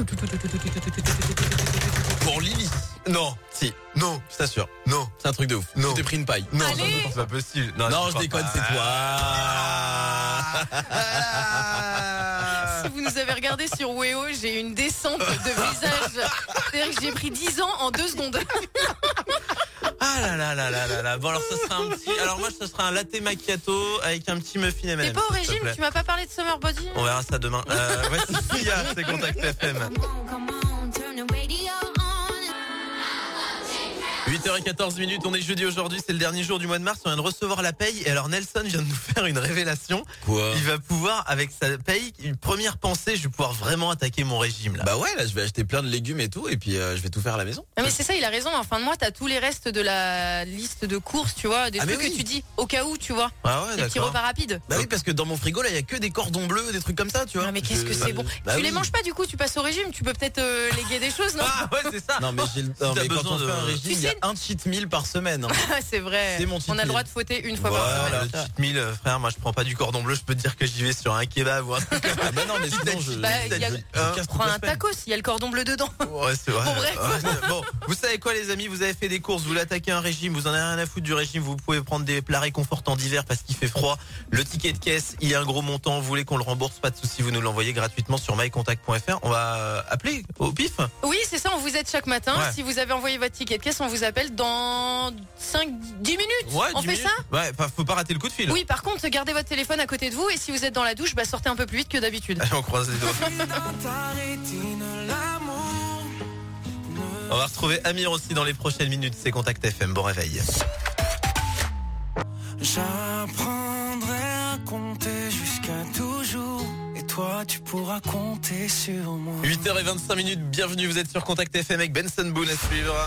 C: Pour Lily.
A: Non.
C: Si.
A: Non, je t'assure. Non.
C: C'est un truc de ouf.
A: Non.
C: Tu t'es pris une paille.
A: Non,
B: Allez.
A: c'est pas possible.
C: Non, je déconne, c'est toi.
B: Si vous nous avez regardé sur Weo, j'ai une descente de visage. C'est-à-dire que j'ai pris 10 ans en 2 secondes.
A: Ah là. Bon, alors ça sera un petit. Alors moi, ça sera un latte macchiato avec un petit muffin M&M's.
B: T'es pas au régime, tu m'as pas parlé de Summer Body?
A: On verra ça demain. Voici Sia, c'est Contact FM. 8h14, on est jeudi aujourd'hui, c'est le dernier jour du mois de mars, on vient de recevoir la paye et alors Nelson vient de nous faire une révélation.
C: Quoi?
A: Il va pouvoir, avec sa paye, une première pensée, je vais pouvoir vraiment attaquer mon régime là.
C: Bah ouais, là je vais acheter plein de légumes et tout et puis je vais tout faire à la maison.
B: Non mais c'est ça, il a raison, en fin de mois t'as tous les restes de la liste de courses, tu vois, des trucs que tu dis au cas où, tu vois.
A: Ah ouais,
B: des petits repas rapides.
C: Bah oui, parce que dans mon frigo là il y a que des cordons bleus, des trucs comme ça, tu vois.
B: Non mais qu'est-ce que c'est bon. Tu les manges pas du coup, tu passes au régime, tu peux peut-être léguer des choses, non?
A: Ah ouais, c'est ça.
C: Non mais quand on fait un régime, il y a un cheat meal par semaine. Hein.
B: C'est vrai.
C: C'est mon cheat
B: on a le
C: meal.
B: droit de fauter une fois par semaine.
A: Voilà, le cheat meal, frère, moi je prends pas du cordon bleu, je peux te dire que j'y vais sur un kebab ou un truc.
C: Ah bah non mais sinon
B: prends un tacos, il y a le cordon bleu dedans.
A: Ouais, c'est vrai.
B: Bon, bref.
A: Bon, vous savez quoi les amis, vous avez fait des courses, vous l'attaquez un régime, vous en avez rien à foutre du régime, vous pouvez prendre des plats réconfortants d'hiver parce qu'il fait froid. Le ticket de caisse, il y a un gros montant, vous voulez qu'on le rembourse, pas de souci, vous nous l'envoyez gratuitement sur mycontact.fr. On va appeler au pif.
B: Oui, c'est ça, on vous aide chaque matin.
A: Ouais.
B: Si vous avez envoyé votre ticket de caisse, on vous appelle dans 5-10 minutes.
A: Ouais,
B: on
A: 10
B: fait
A: minutes.
B: ça?
A: Ouais, faut pas rater le coup de fil.
B: Oui, par contre, gardez votre téléphone à côté de vous et si vous êtes dans la douche, bah sortez un peu plus vite que d'habitude.
A: Allez, on croise les doigts. On va retrouver Amir aussi dans les prochaines minutes, c'est Contact FM, bon réveil.
E: J'apprendrai à compter jusqu'à toujours. Et toi, tu pourras compter sur moi.
A: 8h25, bienvenue, vous êtes sur Contact FM avec Benson Boone à suivre.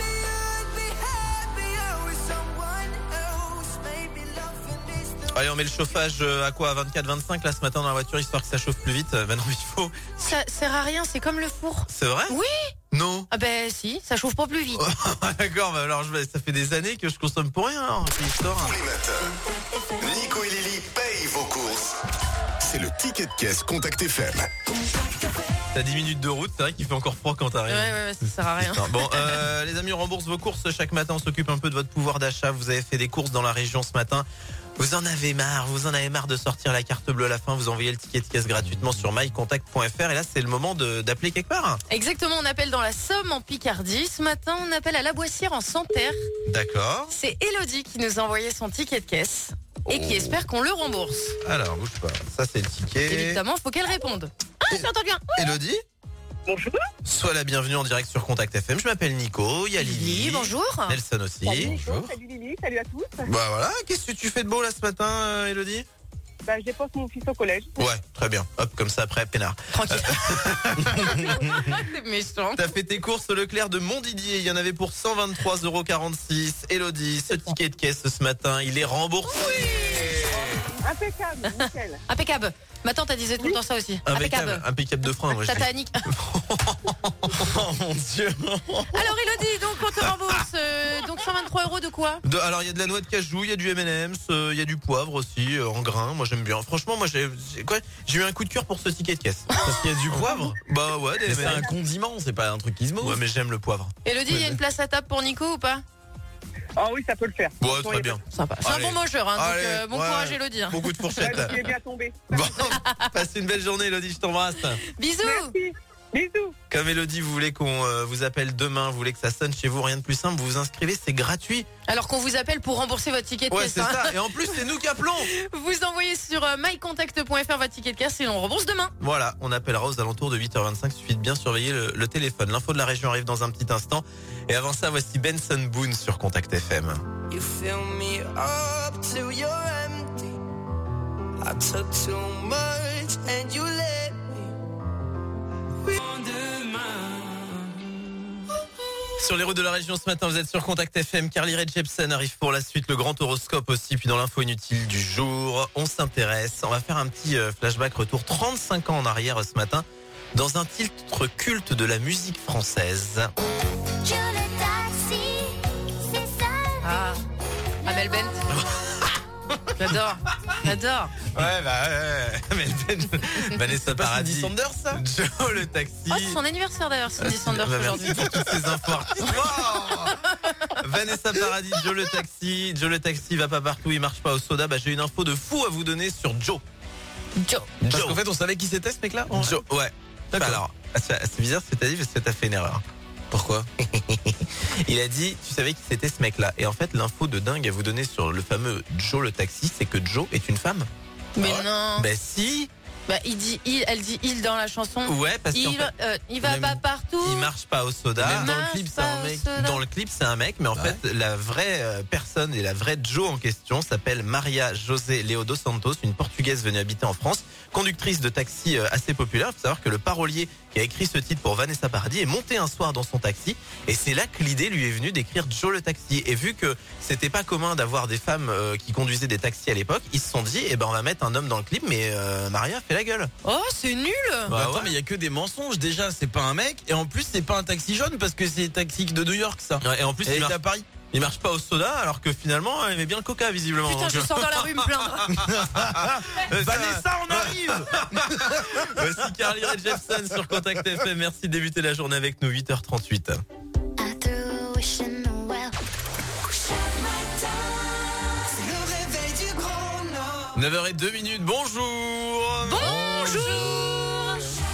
A: Allez, on met le chauffage à quoi? À 24-25 là ce matin dans la voiture, histoire que ça chauffe plus vite. Ben non, il faut.
B: Ça sert à rien, c'est comme le four.
A: C'est vrai?
B: Oui.
A: Non.
B: Ah ben si, ça chauffe pas plus vite.
A: D'accord, bah alors ça fait des années que je consomme pour rien alors, cette histoire.
F: Tous les matins, Nico et Lily payent vos courses. C'est le ticket de caisse Contact FM.
A: T'as 10 minutes de route, c'est vrai qu'il fait encore froid quand t'arrives.
B: Ouais, ça sert à rien.
A: Bon, les amis, on rembourse vos courses chaque matin, on s'occupe un peu de votre pouvoir d'achat. Vous avez fait des courses dans la région ce matin. Vous en avez marre de sortir la carte bleue à la fin, vous envoyez le ticket de caisse gratuitement sur mycontact.fr et là c'est le moment d'appeler quelque part.
B: Exactement, on appelle dans la Somme en Picardie. Ce matin, on appelle à la Boissière en Santerre.
A: D'accord.
B: C'est Elodie qui nous a envoyé son ticket de caisse et qui espère qu'on le rembourse.
A: Alors, bouge pas. Ça c'est le ticket.
B: Évidemment, faut qu'elle réponde. Ah, j'entends bien.
A: Elodie ?
I: Bonjour.
A: Sois la bienvenue en direct sur Contact FM. Je m'appelle Nico, il y a Lily.
B: Bonjour.
A: Nelson aussi.
H: Salut Nico, salut Lily, salut à tous.
A: Bah voilà, qu'est-ce que tu fais de beau là ce matin, Elodie ?
H: Bah, je dépose mon fils au collège.
A: Ouais, très bien. Hop, comme ça après, peinard.
B: Tranquille. C'est méchant.
A: T'as fait tes courses au Leclerc de Montdidier. Il y en avait pour 123,46 €. Elodie, ce ticket de caisse ce matin, il est remboursé. Oui.
H: Impeccable, nickel.
B: Impeccable. Ma tante, elle disait tout le temps ça aussi.
A: Impeccable de frein, moi.
B: Tata Annick.
A: Oh mon Dieu.
B: Alors Elodie, donc on te rembourse donc 123 € de quoi?
A: Alors il y a de la noix de cajou, il y a du M&M's, il y a du poivre aussi en grains. Moi j'aime bien. Franchement, moi j'ai eu un coup de cœur pour ce ticket de caisse. Parce qu'il y a du poivre. Bah ouais,
C: c'est un condiment, c'est pas un truc qui se mange.
A: Ouais, mais j'aime le poivre.
B: Elodie, il y a une place à table pour Nico ou pas?
H: Ah oui, ça peut le faire.
A: Ouais, très bien.
B: Sympa. C'est un bon mangeur, hein, donc bon courage Elodie. Hein.
A: Beaucoup de fourchettes.
H: Ouais, il est bien tombé.
A: Bon, passe une belle journée Elodie, je t'embrasse.
B: Bisous.
H: Merci. Bisous.
A: Comme Elodie, vous voulez qu'on vous appelle demain, vous voulez que ça sonne chez vous, rien de plus simple, vous vous inscrivez, c'est gratuit.
B: Alors qu'on vous appelle pour rembourser votre ticket de
A: Ouais,
B: caisse.
A: c'est ça. Et en plus, c'est nous qui appelons.
B: Vous envoyez sur mycontact.fr votre ticket de caisse et on rembourse demain.
A: Voilà, on appellera aux alentours de 8h25. Suffit de bien surveiller le téléphone. L'info de la région arrive dans un petit instant. Et avant ça, voici Benson Boone sur Contact FM.
D: You fill me up till you're empty. I took too much and you let me.
A: Sur les routes de la région ce matin, vous êtes sur Contact FM. Carly Rae Jepsen arrive pour la suite, le grand horoscope aussi. Puis dans l'info inutile du jour, on s'intéresse. On va faire un petit flashback retour 35 ans en arrière ce matin dans un titre culte de la musique française.
B: Ah, Amel Bent. J'adore.
A: Ouais, Vanessa Paradis.
C: Cindy Sanders, ça?
A: Joe le taxi.
B: Oh, c'est son anniversaire d'ailleurs, Cindy Sanders aujourd'hui.
A: Merci pour toutes ces infos. Wow. Vanessa Paradis, Joe le taxi. Joe le taxi va pas partout, il marche pas au soda. Bah, j'ai une info de fou à vous donner sur Joe.
C: Parce qu'en fait, on savait qui c'était ce mec-là?
A: Joe, ouais. Bah, alors, c'est bizarre ce que t'as dit parce que t'as fait une erreur.
C: Pourquoi?
A: Il a dit, tu savais qui c'était ce mec-là. Et en fait, l'info de dingue à vous donner sur le fameux Joe le taxi, c'est que Joe est une femme.
B: Mais non.
A: Bah si.
B: Bah elle dit il dans la chanson.
A: Ouais, parce
B: il,
A: qu'en fait,
B: il va pas partout.
A: il marche pas au soda.
C: Même dans le clip, c'est un mec.
B: dedans.
A: Dans le clip, c'est un mec, mais en fait, la vraie personne et la vraie Jo en question s'appelle Maria José Leo dos Santos, une Portugaise venue habiter en France, conductrice de taxi assez populaire. Il faut savoir que le parolier qui a écrit ce titre pour Vanessa Paradis est monté un soir dans son taxi, et c'est là que l'idée lui est venue d'écrire Jo le taxi. Et vu que c'était pas commun d'avoir des femmes qui conduisaient des taxis à l'époque, ils se sont dit, on va mettre un homme dans le clip, mais Maria fait la gueule.
B: Oh, c'est nul.
C: Attends, mais il y a que des mensonges. Déjà, c'est pas un mec, et en plus, c'est pas un taxi jaune parce que c'est taxi de New York, ça.
A: Ouais, et en plus, il
C: est à Paris.
A: Il marche pas au soda, alors que finalement, il aimait bien le coca, visiblement.
B: Putain, je sors dans la rue me plaindre.
C: Vanessa, on arrive.
A: Voici Carly Rae Jepsen sur Contact FM. Merci de débuter la journée avec nous, 8h38. 9h02. Bonjour.
B: Bonjour.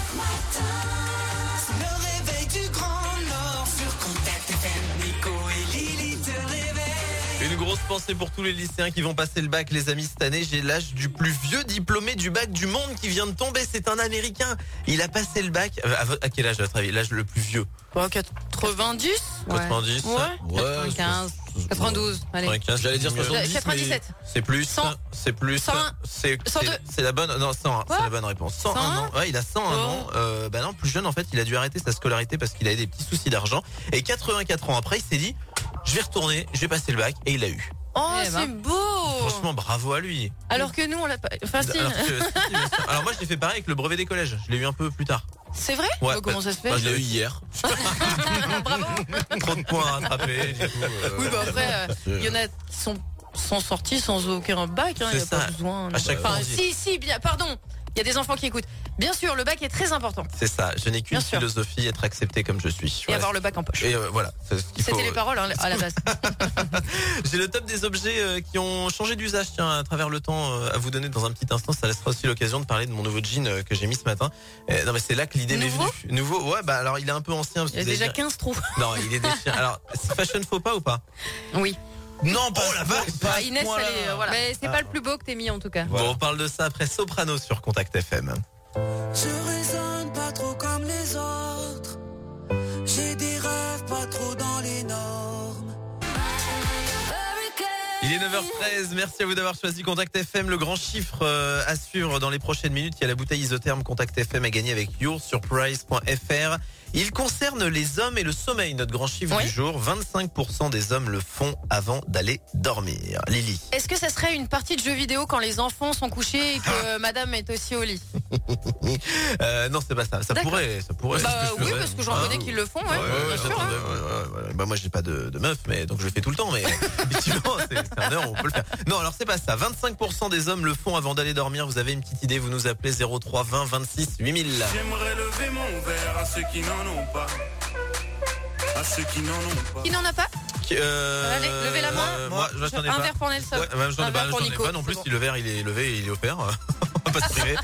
D: Le réveil du Grand Nord sur Contact FM. Nico et Lily te réveillent.
A: Une grosse pensée pour tous les lycéens qui vont passer le bac, les amis, cette année. J'ai l'âge du plus vieux diplômé du bac du monde qui vient de tomber. C'est un Américain. Il a passé le bac. À quel âge, à votre avis? L'âge le plus vieux?
B: 90.
A: 90.
B: Ouais. 95. 92. Allez.
A: 95. J'allais dire 70.
B: 97.
A: C'est plus.
B: 100.
A: C'est plus.
B: 101.
A: C'est
B: 102.
A: C'est la bonne. Non, 101.
B: Quoi?
A: C'est la bonne réponse. 101 ans. Ouais, il a 101 ans. Bah non, plus jeune en fait, il a dû arrêter sa scolarité parce qu'il avait des petits soucis d'argent. Et 84 ans après, il s'est dit, je vais retourner, je vais passer le bac, et il l'a eu.
B: Oh, c'est beau.
A: Franchement, bravo à lui.
B: Alors que nous, on l'a pas. Enfin, si.
A: Alors moi, je l'ai fait pareil avec le brevet des collèges. Je l'ai eu un peu plus tard.
B: C'est vrai?
A: Ouais,
B: comment ça se fait?
A: Je l'ai eu hier.
B: Bravo.
A: Trop de points à rattraper. Du coup,
B: oui, bah après, il y en a qui sont sortis sans aucun bac. Il n'y a pas besoin.
A: À chaque fois.
B: Si, bien, pardon. Il y a des enfants qui écoutent. Bien sûr, le bac est très important.
A: C'est ça. Je n'ai qu'une philosophie, être accepté comme je suis.
B: Et avoir le bac en poche.
A: Et voilà.
B: C'était les paroles à la base.
A: J'ai le top des objets qui ont changé d'usage, tiens, à travers le temps, à vous donner dans un petit instant. Ça laissera aussi l'occasion de parler de mon nouveau jean que j'ai mis ce matin. Non, mais c'est là que l'idée m'est venue. Nouveau? Ouais, bah alors il est un peu ancien. Parce
B: il y a déjà 15 trous.
A: Non, il est déchiré. Alors, c'est fashion faux pas ou pas?
B: Oui.
C: Non, pas la vache.
B: Inès, elle est, voilà. Mais c'est pas le plus beau que t'aies mis en tout cas.
A: Bon, on parle de ça après Soprano sur Contact FM.
D: Je raisonne pas trop comme les autres. J'ai des rêves pas trop dans les normes.
A: Il est 9h13, merci à vous d'avoir choisi Contact FM. Le grand chiffre à suivre dans les prochaines minutes. Il y a la bouteille isotherme Contact FM à gagner avec yoursurprise.fr. Il concerne les hommes et le sommeil, notre grand chiffre du jour. 25% des hommes le font avant d'aller dormir. Lily.
B: Est-ce que ça serait une partie de jeu vidéo quand les enfants sont couchés et que madame est aussi au lit?
A: Non, c'est pas ça. Ça pourrait.
B: Bah oui, parce que j'en connais qui le font, bien sûr.
A: Bah moi j'ai pas de meuf, mais donc je le fais tout le temps, mais effectivement c'est un heure où on peut le faire. Non, alors c'est pas ça. 25% des hommes le font avant d'aller dormir. Vous avez une petite idée, vous nous appelez 03 20 26 8000.
E: J'aimerais lever mon verre à ceux qui n'en ont pas. À ceux qui n'en ont pas.
B: Qui n'en a pas? Allez, levez la main.
A: Moi, j'en ai pas.
B: Un verre pour Nelson.
A: Ouais, j'en ai pas non plus. Si le verre il est levé, il est offert. On va pas se priver.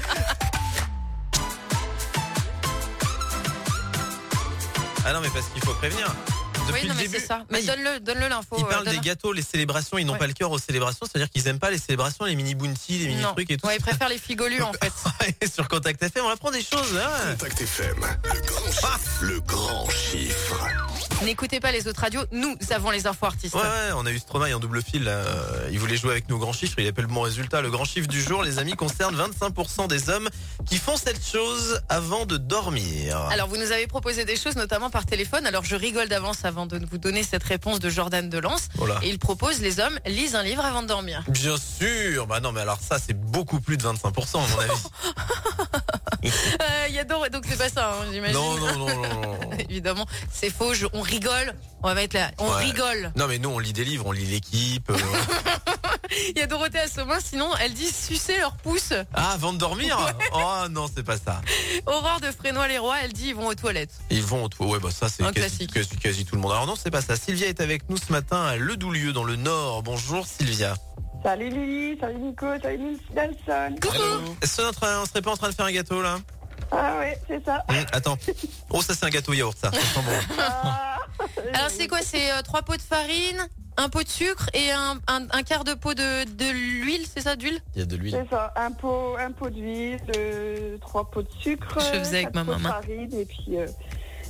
A: Ah non, mais parce qu'il faut prévenir. Depuis le début,
B: c'est ça. Mais donne-le l'info.
A: Ils parlent des gâteaux, les célébrations, ils n'ont pas le cœur aux célébrations, c'est-à-dire qu'ils aiment pas les célébrations, les mini bounty, les mini trucs et tout.
B: Ouais, ils préfèrent les figolus en fait.
A: Sur Contact FM, on apprend des choses. Hein.
F: Contact FM, le grand chiffre.
B: N'écoutez pas les autres radios, nous avons les infos artistes.
A: Ouais, on a eu Stromae en double fil. Là. Il voulait jouer avec nos grands chiffres, il appelle le bon résultat. Le grand chiffre du jour, les amis, concerne 25% des hommes qui font cette chose avant de dormir.
B: Alors vous nous avez proposé des choses, notamment par téléphone. Alors je rigole d'avance avant de vous donner cette réponse de Jordan Delance.
A: Voilà.
B: Et il propose les hommes lisent un livre avant de dormir.
A: Bien sûr. Bah non, mais alors ça c'est beaucoup plus de 25% à mon avis.
B: Il y a donc c'est pas ça, hein, j'imagine.
A: Non.
B: Évidemment, c'est faux. On rigole. On va mettre là. On rigole.
A: Non, mais nous on lit des livres, on lit L'équipe.
B: Il y a Dorothée Assoma, sinon elle dit sucer leur pouce.
A: Ah, avant de dormir. Ouais. Oh non, c'est pas ça.
B: Aurore de Frénois-les-Rois, elle dit ils vont aux toilettes.
A: Ils vont aux toilettes. Ouais, bah ça c'est quasi tout le monde. Alors non, c'est pas ça. Sylvia est avec nous ce matin à Ledoulieu dans le Nord. Bonjour Sylvia.
H: Salut Lily, salut Nico, salut Nelson.
B: Coucou.
A: Est-ce qu'on serait pas en train de faire un gâteau là?
H: Ah ouais, c'est ça.
A: Attends. Oh, ça c'est un gâteau yaourt, ça. Ça sent bon.
B: Alors c'est quoi? C'est 3 pots de farine, un pot de sucre et un quart de pot de l'huile, c'est ça, d'huile?
A: Il y a de l'huile.
H: C'est ça, un pot d'huile, 3 pots de sucre.
B: Je faisais avec ma maman.
H: Farine et puis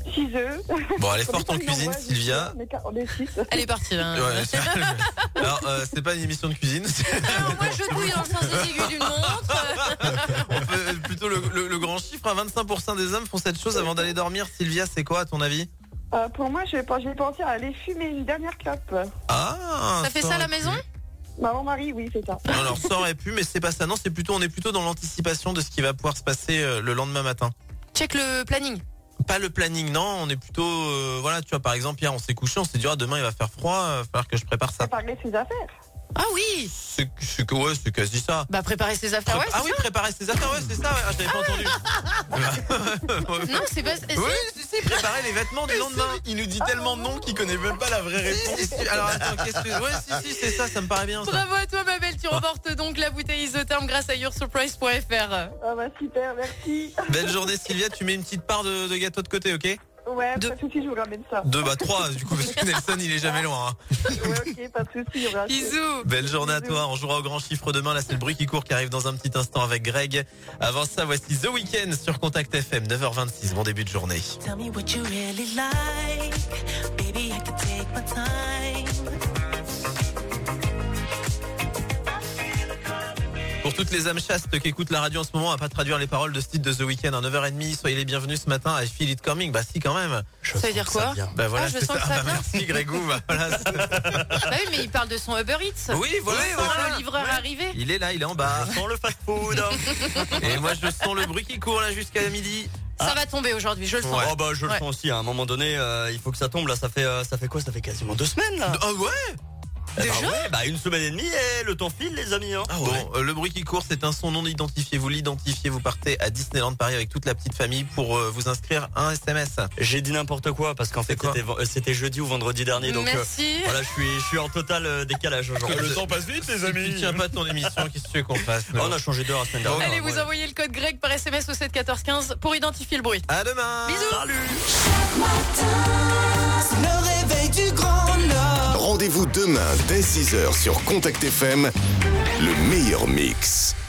H: 6 œufs.
A: Bon, elle est forte en cuisine, Sylvia.
H: On est 6.
B: Elle est partie là.
A: Ouais, alors, c'est pas une émission de cuisine.
B: Alors, moi je douille dans le sens des aiguilles d'une montre.
A: On peut plutôt le grand chiffre, hein, 25% des hommes font cette chose avant d'aller dormir. Sylvia, c'est quoi à ton avis?
H: Pour moi, j'ai pensé à aller fumer une dernière clope.
A: Ah,
B: ça fait ça à la maison?
H: Mon mari, oui, c'est ça.
A: Alors ça aurait pu, mais c'est pas ça. Non, on est plutôt dans l'anticipation de ce qui va pouvoir se passer le lendemain matin.
B: Check le planning.
A: Pas le planning, non. On est plutôt, voilà, tu vois, par exemple, hier on s'est couché, on s'est dit demain il va faire froid, il va falloir que je prépare ça.
H: Préparer ses affaires.
B: Ah oui.
A: C'est quasi ça.
B: Bah préparer ses affaires, ouais.
A: Ah oui, préparer ses affaires, ouais, c'est ça. Ouais. Ah, j'avais pas entendu.
B: Non, c'est pas.
A: Oui, si, préparer les vêtements du lendemain. Il nous dit tellement de noms qu'il connaît même pas la vraie réponse. Alors attends, qu'est-ce que... Ouais, si, c'est ça me paraît bien. Ça.
B: Bravo à toi, ma belle. Tu remportes donc la bouteille isotherme grâce à yoursurprise.fr.
H: Ah bah super, merci.
A: Belle journée, Sylvia. Tu mets une petite part de gâteau de côté, ok?
H: Ouais, pas de soucis, je vous ramène ça.
A: 3 du coup, parce que Nelson il est jamais loin. Hein.
H: Ouais, ok, pas de soucis.
B: Bisous.
A: Belle journée à toi. On jouera au grand chiffre demain. Là, c'est le bruit qui court qui arrive dans un petit instant avec Greg. Avant ça, voici The Weeknd sur Contact FM, 9h26. Bon début de journée.
E: Tell me what you really like. Baby, I can take my time.
A: Pour toutes les âmes chastes qui écoutent la radio en ce moment, on va pas traduire les paroles de ce titre de The Weeknd à 9h30. Soyez les bienvenus ce matin à I Feel It Coming. Bah si, quand même.
B: Ça veut dire quoi?
A: Bah voilà,
B: je
A: c'est
B: sens
A: ça.
B: que ça vient.
A: Merci Grégou. Bah, voilà,
B: bah oui, mais il parle de son Uber Eats.
A: Oui, voilà.
B: Le livreur arrivé.
A: Il est là, il est en bas.
C: Je sens le fast-food.
A: Et moi, je sens le bruit qui court là jusqu'à midi.
B: Ça va tomber aujourd'hui, je le sens.
C: Oh bah je le sens aussi. À un moment donné, il faut que ça tombe. Là, ça fait quoi? Ça fait quasiment 2 semaines là.
A: Ah ouais.
B: Déjà
C: bah 1 semaine et demie et le temps file les amis hein.
A: Ah ouais. Bon, le bruit qui court, c'est un son non identifié. Vous l'identifiez, vous partez à Disneyland Paris avec toute la petite famille pour vous inscrire à un SMS.
C: J'ai dit n'importe quoi parce qu'en fait c'était jeudi ou vendredi dernier donc voilà, je suis en total décalage aujourd'hui.
A: Le temps passe vite les amis. Tu tiens pas ton émission, qu'est-ce que tu veux qu'on fasse?
C: On a changé d'heure la semaine dernière.
B: Allez, vous envoyez le code Greg par SMS au 7 14 15 pour identifier le bruit.
A: À demain.
B: Bisous.
A: Salut.
E: Le réveil du Grand Nord.
F: Rendez-vous demain dès 6h sur Contact FM, le meilleur mix.